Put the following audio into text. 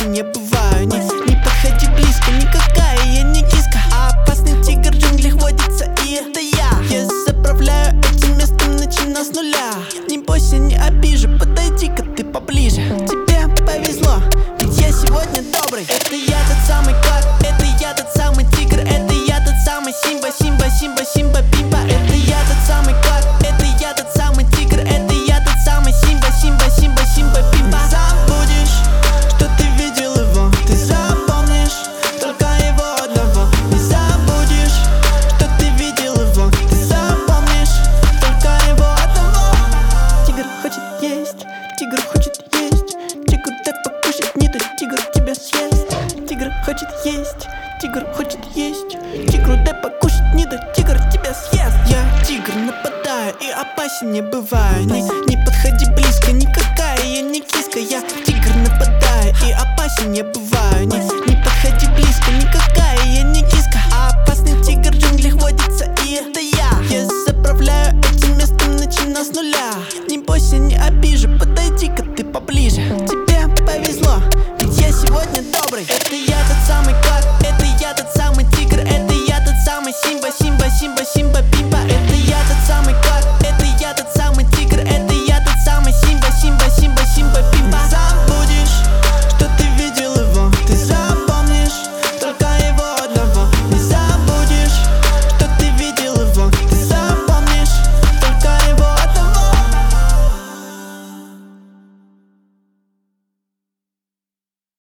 не бываю. Не подходи близко, никакая я не киска, а опасный тигр в джунглях водится, и это я. Я заправляю этим местом, начинал с нуля. Не бойся, не обижу, подойди-ка ты поближе. Тебе повезло, ведь я сегодня добрый. Это я тот самый кот, это я тот самый тигр, это я тот самый Симба, Симба, Симба, Симба, Бимба. Это я тот самый кот, это я тот самый тигр, это я тот самый Симба, Симба, Симба, Симба, Бимба. Забудешь, что ты видел его, ты запомнишь только его одного. Не забудешь, что ты видел его, ты запомнишь только его одного. Тигр хочет есть, тигр хочет есть, тигр дай покушать, не то тигр тебя съест. Тигр хочет есть, тигр хочет есть, тигру дай покушать, не то тигр тебя съест. Я тигр, нападаю и опасен не бываю. Не подходи близко, никакая я не киска. Я тигр, нападаю и опасен не бываю. Не подходи близко, никакая я не киска, а опасный тигр в джунглях водится, и это я. Я заправляю этим местом, начинал с нуля. Не бойся, не обижу, подойди-ка ты поближе.